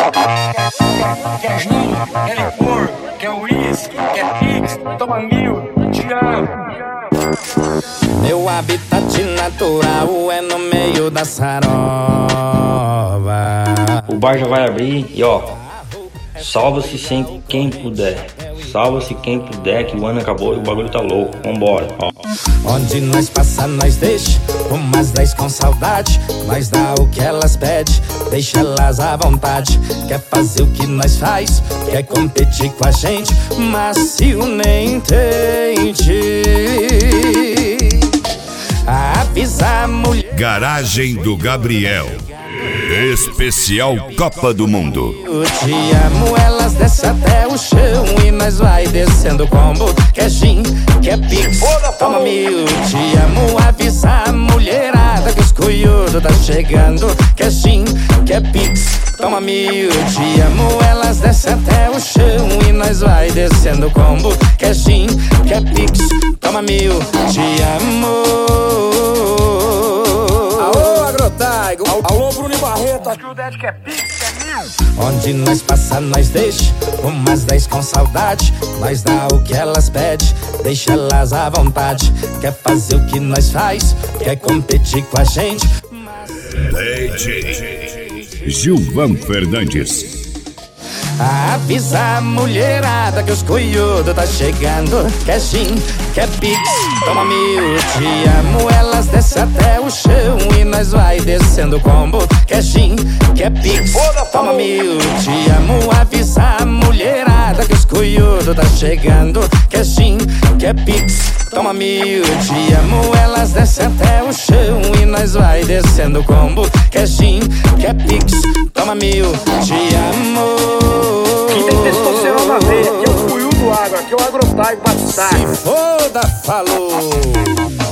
Quer gin, quer licor, quer uísque, quer pix, toma 1000, te amo. Meu habitat natural é no meio da sarova. O bar já vai abrir e ó, salva-se sem quem puder. Salva-se quem puder, que o ano acabou e o bagulho tá louco. Vambora, ó. Onde nós passa, nós deixa umas 10 com saudade. Nós dá o que elas pedem, deixa elas à vontade. Quer fazer o que nós faz, quer competir com a gente, mas se o nem entende. Avisa a mulher. Garagem do Gabriel. Especial Copa do Mundo. Eu te amo, elas descem até o chão e nós vai descendo combo. Quer gin, quer pix, toma 1000. Te amo, avisa a mulherada que os cunhudos tá chegando. Quer gin, quer pix, toma 1000. Te amo, elas descem até o chão e nós vai descendo combo. Quer gin, quer pix, toma 1000. Te amo. Alô, Agrotaigo. Alô, Bruno e Barreto. Aqui o Ded quer pix, quer 1000. Onde nós passa, nós deixa umas 10 com saudade. Nós dá o que elas pedem, deixa elas à vontade. Quer fazer o que nós faz, quer competir com a gente. DJ Gilvan Fernandes. Avisa a mulherada que os cunhudos tá chegando. Quer gin, quer pix, toma 1000. Te amo, elas descem até o chão e nós vai descendo combo. Quer gin, quer pix, toma 1000. Te amo, avisa a mulherada que os cunhudos tá chegando. Quer gin, quer pix, toma 1000. Te amo, elas descem até o chão e nós vai descendo combo. Quer gin, quer pix, toma 1000. Te amo. Quem tem testosterona veia, aqui é o Cuiu do Agro, aqui é o Agrotaigo Batistado. Se foda, falou!